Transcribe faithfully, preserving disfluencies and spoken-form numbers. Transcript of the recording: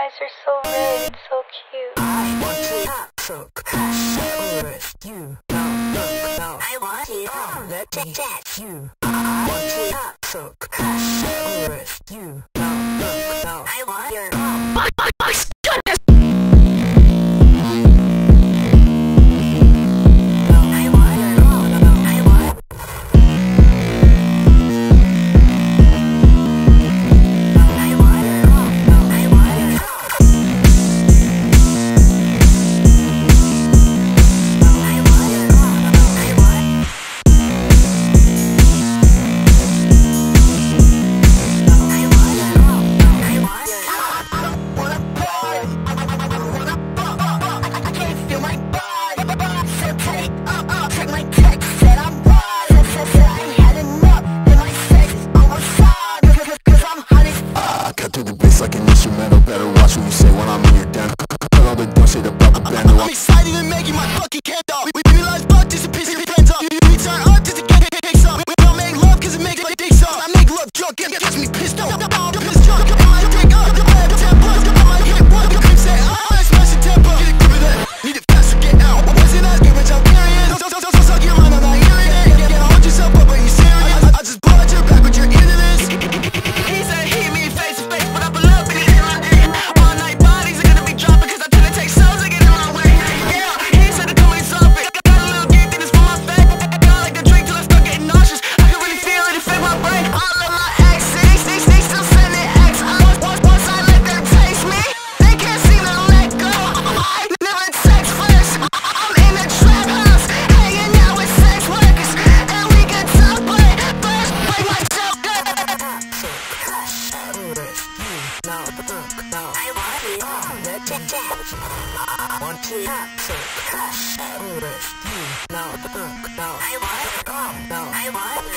eyes are so red, it's so cute. I want to talk with you. No, look, no. I want it all. Let me touch you. I want to talk with you. No, look, no. I want your all. My, my, my goodness. Like an instrumental, better watch what you say when I'm in your den. Cut all the dumb shit about the band. I'm excited and making my fucking candle. We, we realize fuck this and piss your friends up. We, we turn up just to get it kicks up. We don't make love cause it makes my dick suck. I make love drunk and gets me pissed off. I'm pissed drunk, I drink up. I have temper, I might hit one. The creep say I smash the temper. Get it, give it that. Need it fast to get out. What's it asking which I'm carrying? So, so, so, so, suck your mind, I'm not hearing it. Get, get, hold yourself up, are you serious? I, I just blow at your back with your into this. He said hit me face to face, but I believe I want to talk with you. No, no, I want, no, I want.